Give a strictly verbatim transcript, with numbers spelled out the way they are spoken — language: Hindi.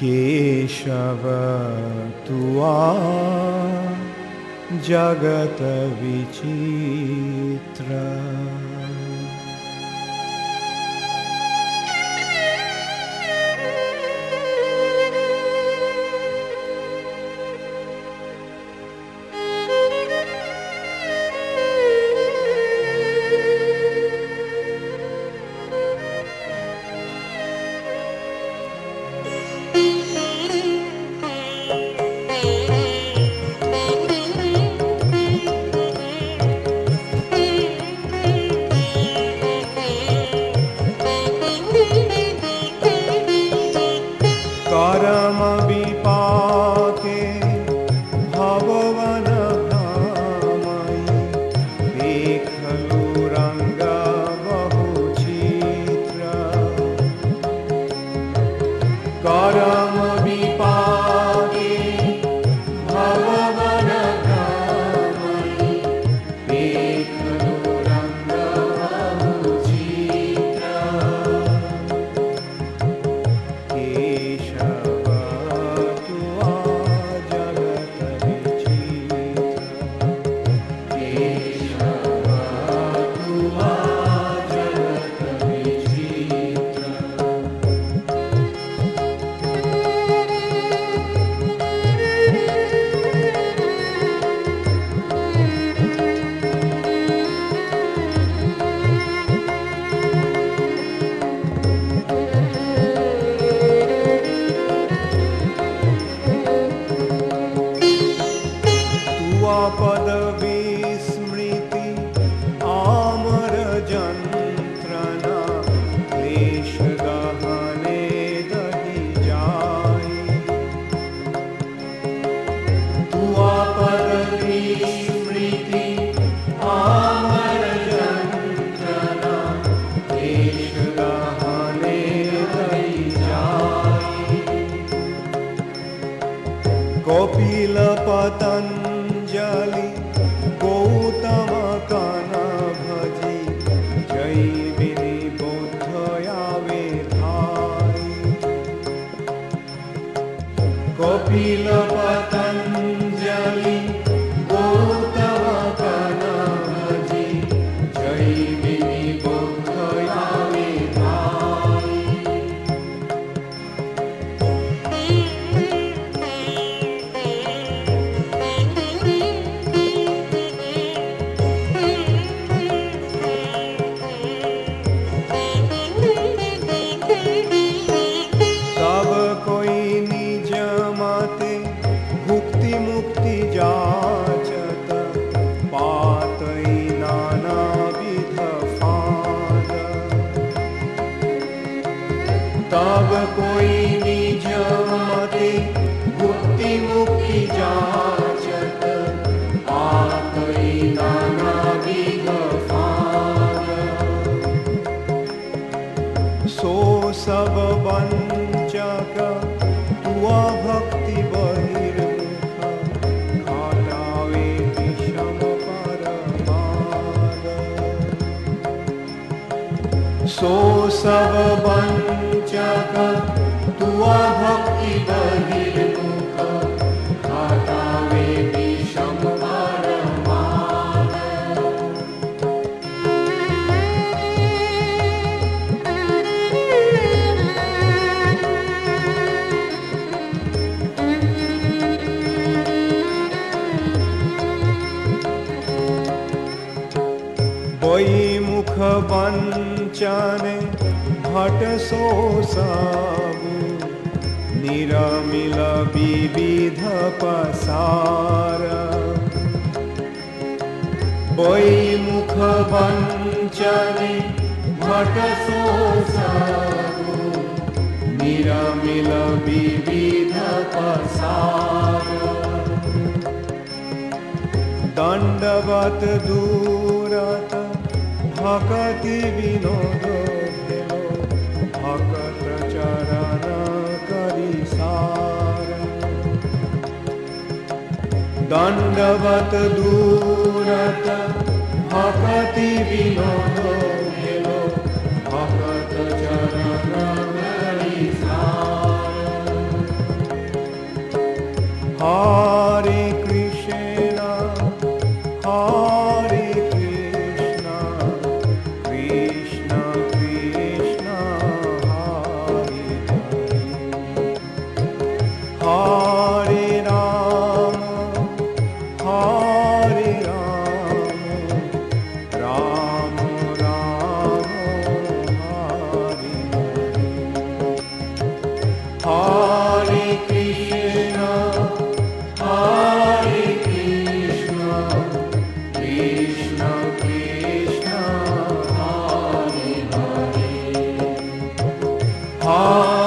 केशव तुआ जगत विचित्र। करम विपाके भगवन भ्रमई देखलु रंग बहु चित्र। करम विपाके भगवन भ्रमई देखलु रंग बहु चित्र। पद विस्मृति आमर जंत्रणा क्लेश गहने दही जाई। तुआ पद विस्मृति आमर जंत्रणा क्लेश गहने दही जाई। कपिल पतंजलि गौतम कान भजी जैमिनी बोधयावे धाई। कपिल पतंजलि गौतम कान भजी जैमिनी बोधयावे धाई। भुक्ति मुक्ति जाचत पातई नाना विध फाद। तब कोई निज मते भुक्ति मुक्ति जाचत पातई नाना विध फाद। सो सब वंचक तुआ भक्ति बहिर्मुख घाटावे विषम परमाद। सो सब वंचक तुआ भक्ति बहिर्मुख घाटावे विषम परमाद। वही मुख वंचन भट सो सबु निरमिल विविध पसार। वही मुख वंचन भट सो सबु निरमिल विविध पसार। दंडवत दूरत भक्ति विनोद भेलो भगत चरण करि सार। दंडवत दूरत भक्ति विनोद भेलो भगत चरण करि सार। हा